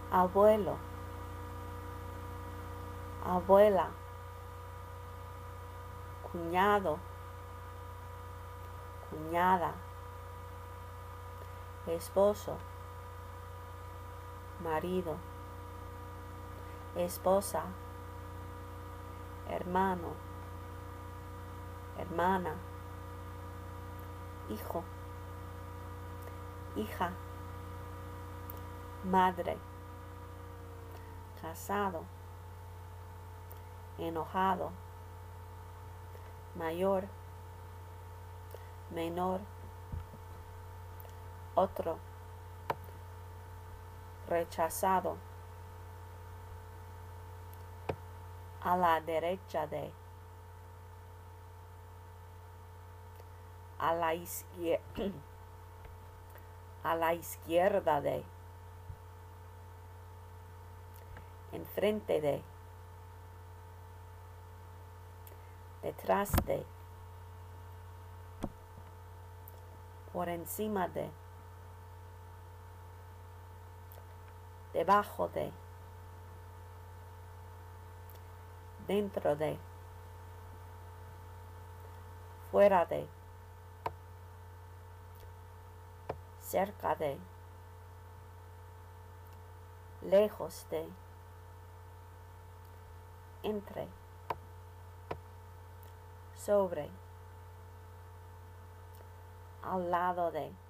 abuelo, abuela, cuñado, cuñada, esposo, marido, esposa, hermano, hermana, hijo, hija, madre, casado, enojado, mayor, menor, otro, rechazado, a la derecha de, a la izquierda de, enfrente de, detrás de, por encima de, debajo de, dentro de, fuera de, cerca de, lejos de, entre, sobre, al lado de.